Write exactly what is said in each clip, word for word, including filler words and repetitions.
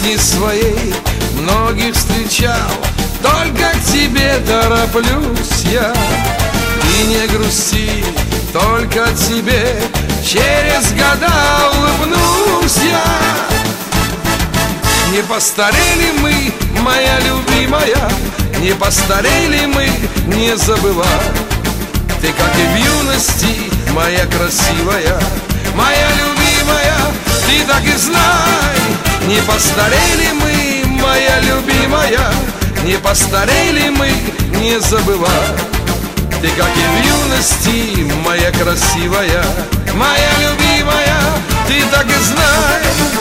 жизни своей многих встречал, только к тебе тороплюсь я. И не грусти, только тебе через года улыбнусь я. Не постарели мы, моя любимая, не постарели мы, не забывай. Ты, как и в юности, моя красивая, моя любимая, ты так и знай. Не постарели мы, моя любимая, не постарели мы, не забывай. Ты, как и в юности, моя красивая, моя любимая, ты так и знай.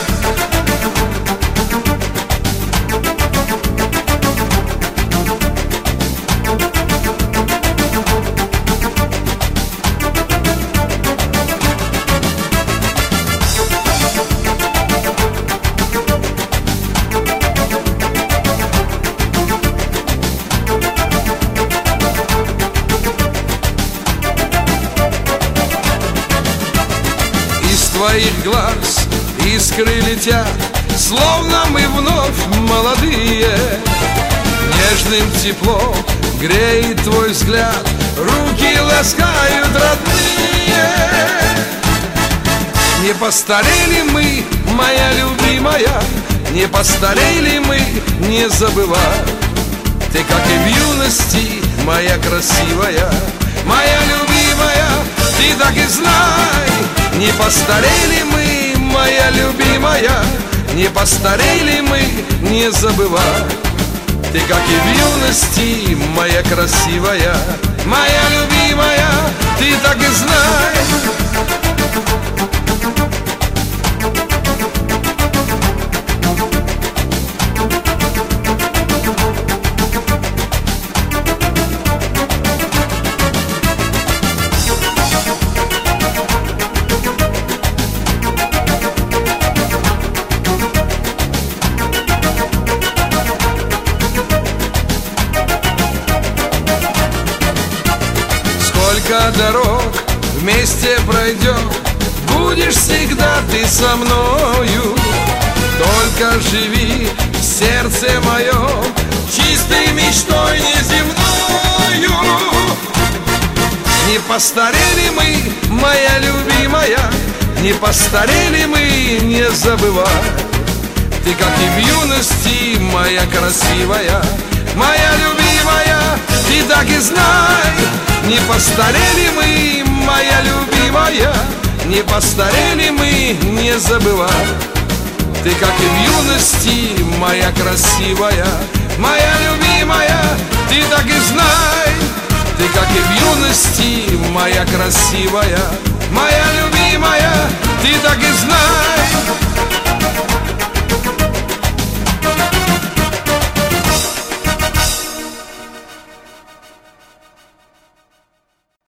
Твоих глаз искры летят, словно мы вновь молодые. Нежным теплом греет твой взгляд, руки ласкают родные. Не постарели мы, моя любимая, не постарели мы, не забывай. Ты, как и в юности, моя красивая, моя любимая, ты так и знай. Не постарели мы, моя любимая, не постарели мы, не забывай. Ты, как и в юности, моя красивая, моя любимая, ты так и знай. Сколько дорог вместе пройдем, будешь всегда ты со мною. Только живи в сердце моем чистой мечтой неземною. Не постарели мы, моя любимая, не постарели мы, не забывай. Ты, как и в юности, моя красивая, моя любимая, ты так и знай. Не постарели мы, моя любимая, не постарели мы, не забывай. Ты, как и в юности, моя красивая, моя любимая, ты так и знай. Ты, как и в юности, моя красивая, моя любимая, ты так и знай.